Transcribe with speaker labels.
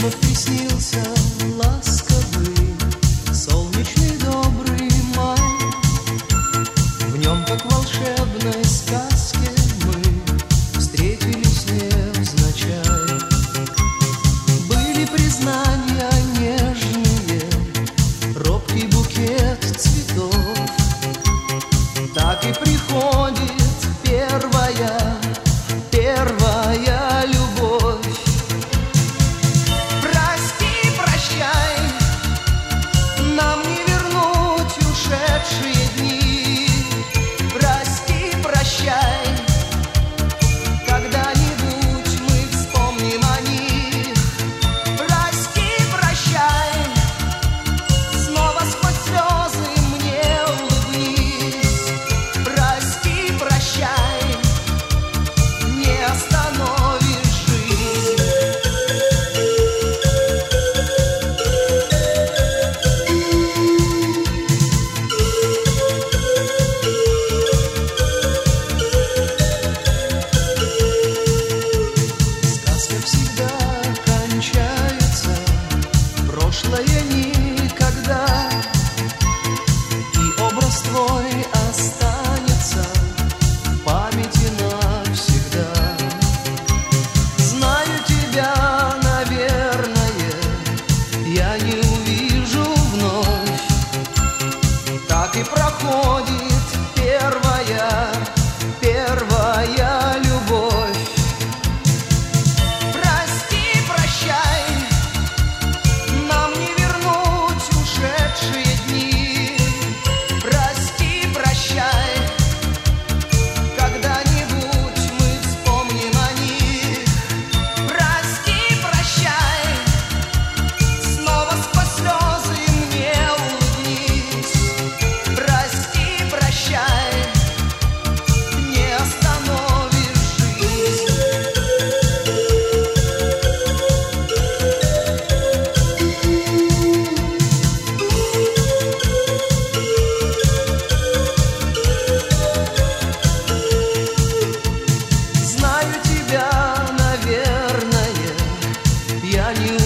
Speaker 1: вновь приснился ласковый, солнечный добрый май. В нем, как в волшебной сказке, мы встретились невзначай. Были признания нежные, робкий букет цветов. Так и приходит первая любовь. Прости, прощай, нам не вернуть ушедшие дни. Прости, прощай, когда-нибудь мы вспомним о них. Прости, прощай, снова сквозь слезы мне улыбнись. Прости, прощай, не остановишь жизнь. Сказка всегда кончается, прошлое никогда, и образ твой останется в памяти навсегда. Знаю тебя, наверное, я не увижу вновь. Так и проходит первая любовь. Прости, прощай, нам не вернуть ушедшие дни. Прости, прощай, когда-нибудь мы вспомним о них. Прости, прощай, снова сквозь слезы мне улыбнись. Прости, прощай, не остановишь жизнь. Знаю тебя, наверное, я не